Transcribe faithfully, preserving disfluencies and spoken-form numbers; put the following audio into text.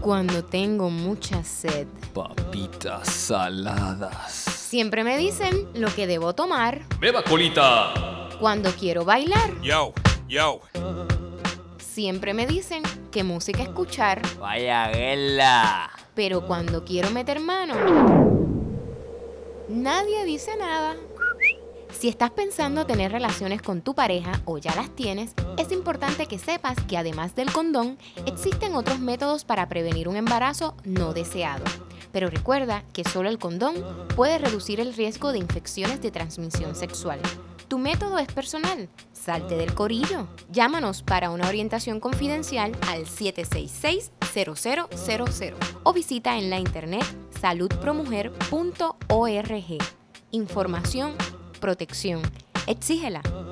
Cuando tengo mucha sed. Papitas saladas. Siempre me dicen lo que debo tomar. ¡Beba colita! Cuando quiero bailar. Yo, yo. Siempre me dicen qué música escuchar. ¡Vaya guela! Pero cuando quiero meter mano, nadie dice nada. Si estás pensando tener relaciones con tu pareja o ya las tienes, es importante que sepas que además del condón, existen otros métodos para prevenir un embarazo no deseado. Pero recuerda que solo el condón puede reducir el riesgo de infecciones de transmisión sexual. Tu método es personal. Salte del corillo. Llámanos para una orientación confidencial al siete seis seis, cero cero cero cero o visita en la internet salud pro mujer punto org. Información, protección. Exígela.